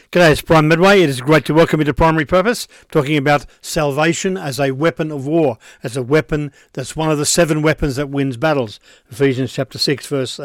G'day, it's Brian Medway. It is great to welcome you to Primary Purpose, talking about salvation as a weapon of war, as a weapon that's one of the 7 weapons that wins battles. Ephesians chapter 6, verse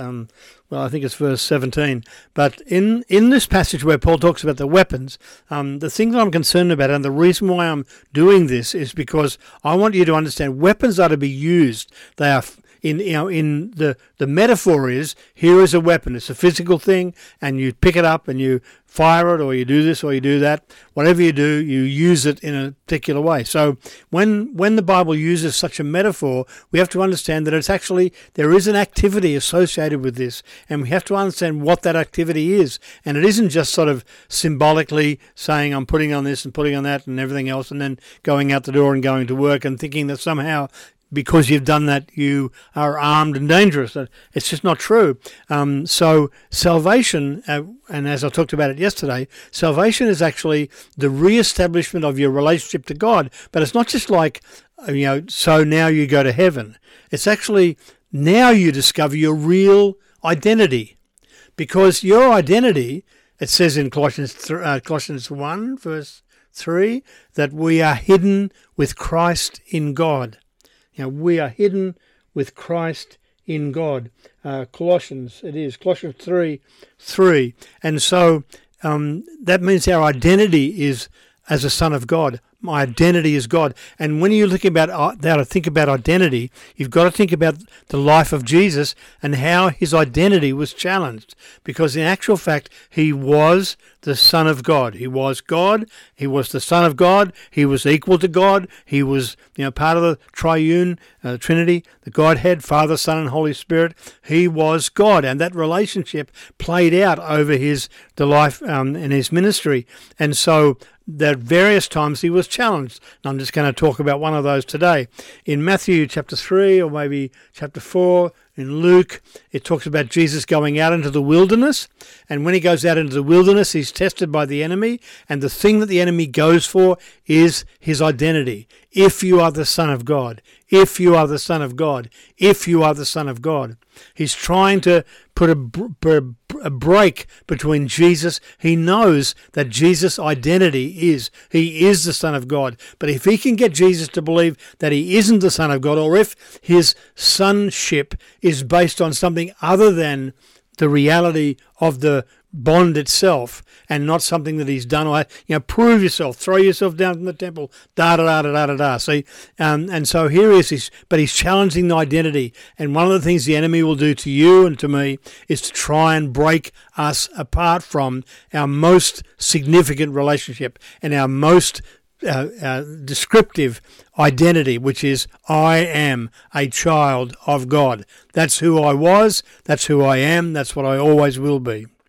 17. But in this passage where Paul talks about the weapons, the thing that I'm concerned about, and the reason why I'm doing this, is because I want you to understand weapons are to be used. They are in the metaphor is, here is a weapon. It's a physical thing, and you pick it up and you fire it, or you do this or you do that. Whatever you do, you use it in a particular way. So when the Bible uses such a metaphor, we have to understand that it's actually, there is an activity associated with this, and we have to understand what that activity is. And it isn't just sort of symbolically saying I'm putting on this and putting on that and everything else, and then going out the door and going to work and thinking that somehow because you've done that, you are armed and dangerous. It's just not true. So salvation, and as I talked about it yesterday, salvation is actually the re-establishment of your relationship to God. But it's not just like, so now you go to heaven. It's actually now you discover your real identity. Because your identity, it says in Colossians 1, verse 3, that we are hidden with Christ in God. We are hidden with Christ in God. Colossians 3:3. And so that means our identity is as a son of God. My identity is God. And when you think about identity, you've got to think about the life of Jesus and how his identity was challenged. Because in actual fact, he was the Son of God. He was God. He was the Son of God. He was equal to God. He was, part of the triune Trinity, the Godhead, Father, Son, and Holy Spirit. He was God, and that relationship played out over the life and his ministry. And so that various times he was challenged. And I'm just going to talk about one of those today. In Matthew chapter 3 or maybe chapter 4, in Luke, it talks about Jesus going out into the wilderness. And when he goes out into the wilderness, he's tested by the enemy. And the thing that the enemy goes for is his identity. If you are the Son of God, if you are the Son of God, if you are the Son of God. He's trying to put a break between Jesus. He knows that Jesus' identity is, he is the Son of God. But if he can get Jesus to believe that he isn't the Son of God, or if his sonship is based on something other than the reality of the bond itself, and not something that he's done, or prove yourself, throw yourself down from the temple, See, and so here is but he's challenging the identity. And one of the things the enemy will do to you and to me is to try and break us apart from our most significant relationship and our most descriptive identity, which is, I am a child of God. That's who I was, that's who I am, that's what I always will be.